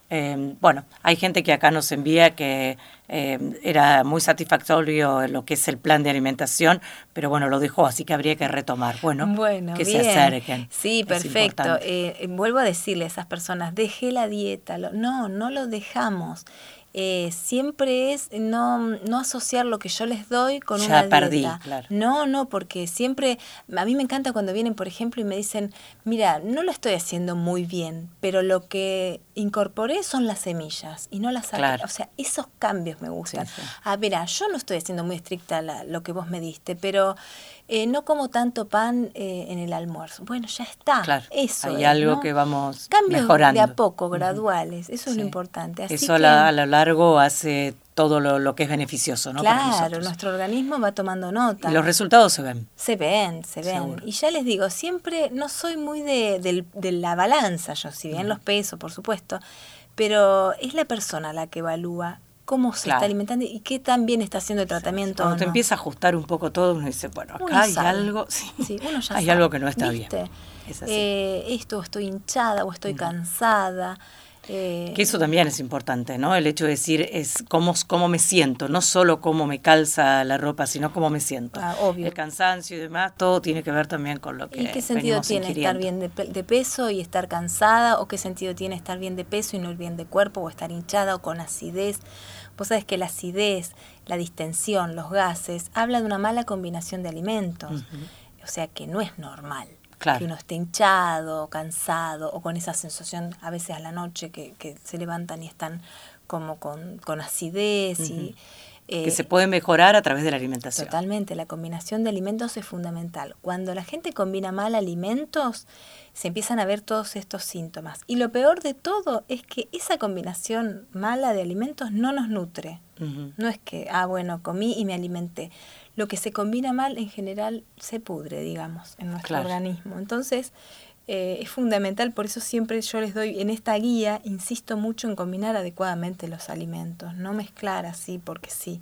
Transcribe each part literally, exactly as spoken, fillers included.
Eh, bueno, hay gente que acá nos envía que eh, era muy satisfactorio lo que es el plan de alimentación, pero bueno, lo dejó, así que habría que retomar. Bueno, bueno que bien. se acerquen. Sí, perfecto. Eh, vuelvo a decirle a esas personas, dejé la dieta. Lo, no, no lo dejamos. Eh, siempre es no, no asociar lo que yo les doy con ya una dieta. Perdí, claro. No, no, porque siempre, a mí me encanta cuando vienen, por ejemplo, y me dicen, mira, no lo estoy haciendo muy bien, pero lo que incorporé son las semillas y no las saqué. Claro. O sea, esos cambios me gustan. Sí, sí. Ah, mira, yo no estoy haciendo muy estricta la, lo que vos me diste, pero eh, no como tanto pan eh, en el almuerzo. Bueno, ya está. Claro. Eso hay es, algo ¿no? que vamos Cambios mejorando. de a poco, graduales. Eso Sí. es lo importante. Así Eso que, la, a lo largo hace todo lo, lo que es beneficioso, ¿no? Claro, para nosotros. Nuestro organismo va tomando nota. Y los resultados se ven. Se ven, se ven. Seguro. Y ya les digo, siempre no soy muy de, de, de la balanza, yo, si bien uh-huh. los peso, por supuesto, pero es la persona la que evalúa cómo se claro. está alimentando y qué tan bien está haciendo el tratamiento. Cuando o te no. empieza a ajustar un poco todo, uno dice, bueno, acá uno hay sabe. algo, sí, sí, uno ya hay sabe. algo que no está ¿Viste? bien. Es así. Eh, esto, estoy hinchada o estoy uh-huh. cansada. Eh, que eso también es importante, ¿no? El hecho de decir es cómo, cómo me siento, no solo cómo me calza la ropa, sino cómo me siento. Ah, obvio. El cansancio y demás, todo tiene que ver también con lo que ¿Y qué sentido tiene estar bien de, de peso y estar cansada? ¿O qué sentido tiene estar bien de peso y no ir bien de cuerpo? ¿O estar hinchada o con acidez? Vos sabés que la acidez, la distensión, los gases, habla de una mala combinación de alimentos. Uh-huh. O sea que no es normal. Claro. Que uno esté hinchado, cansado o con esa sensación a veces a la noche que, que se levantan y están como con, con acidez. Uh-huh. y eh, Que se puede mejorar a través de la alimentación. Totalmente, la combinación de alimentos es fundamental. Cuando la gente combina mal alimentos, se empiezan a ver todos estos síntomas. Y lo peor de todo es que esa combinación mala de alimentos no nos nutre. Uh-huh. No es que, ah, bueno, comí y me alimenté. Lo que se combina mal en general se pudre, digamos, en nuestro claro. organismo. Entonces, eh, es fundamental, por eso siempre yo les doy, en esta guía, insisto mucho en combinar adecuadamente los alimentos, no mezclar así porque sí,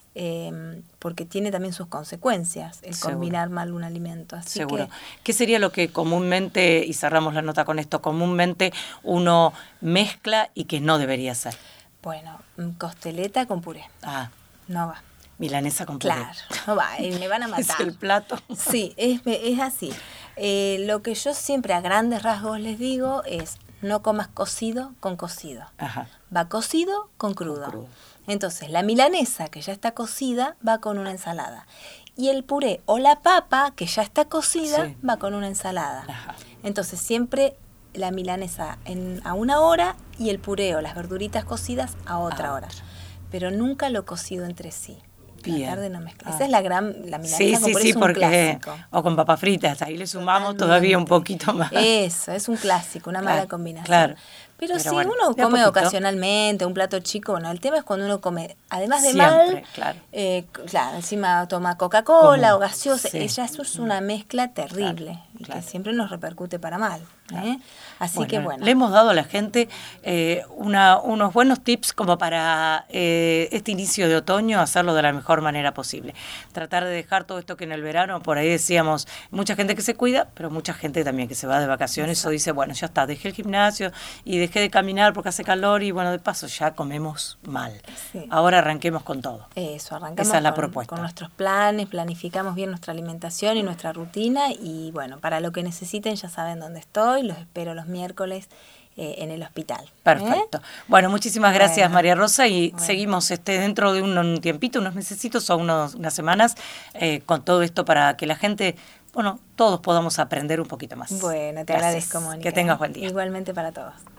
eh, porque tiene también sus consecuencias el Seguro. combinar mal un alimento. Así Seguro. Que, ¿Qué sería lo que comúnmente, y cerramos la nota con esto, comúnmente uno mezcla y que no debería hacer? Bueno, costeleta con puré. Ah. No va. Milanesa con puré. Claro, no va, me van a matar. Es el plato. Sí, es, es así. Eh, lo que yo siempre a grandes rasgos les digo es, no comas cocido con cocido. Ajá. Va cocido con crudo. Con crudo. Entonces, la milanesa que ya está cocida va con una ensalada. Y el puré o la papa que ya está cocida sí. va con una ensalada. Ajá. Entonces, siempre la milanesa en, a una hora y el puré o las verduritas cocidas a otra a hora. Otra. Pero nunca lo cocido entre sí. Bien. Tratar de no mezclar. Ah. Esa es la gran, la milanesa sí, con sí, puré sí, es un porque clásico. O con papas fritas, ahí le sumamos Totalmente. Todavía un poquito más. Eso, es un clásico, una claro, mala combinación. Claro. Pero, Pero si bueno, uno come poquito. ocasionalmente, un plato chico, bueno, el tema es cuando uno come, además de Siempre, mal, claro. Eh, claro, encima toma Coca-Cola Como, o gaseosa, sí. ella eso es una mezcla terrible claro, y claro. que siempre nos repercute para mal. Claro. ¿eh? Así bueno, que bueno. Le hemos dado a la gente eh, una, unos buenos tips como para eh, este inicio de otoño hacerlo de la mejor manera posible. Tratar de dejar todo esto que en el verano, por ahí decíamos, mucha gente que se cuida, pero mucha gente también que se va de vacaciones Exacto. O dice, bueno, ya está, dejé el gimnasio y dejé de caminar porque hace calor y bueno, de paso ya comemos mal. Sí. Ahora arranquemos con todo. Eso, arrancamos Esa es la con, propuesta. con nuestros planes, planificamos bien nuestra alimentación y nuestra rutina y bueno, para lo que necesiten ya saben dónde estoy, los espero los miércoles eh, en el hospital. Perfecto. ¿Eh? Bueno, muchísimas gracias bueno, María Rosa y bueno. seguimos este dentro de un, un tiempito, unos mesecitos o unos, unas semanas eh, con todo esto para que la gente, bueno, todos podamos aprender un poquito más. Bueno, te gracias. agradezco, Mónica. Que tengas buen día. Igualmente para todos.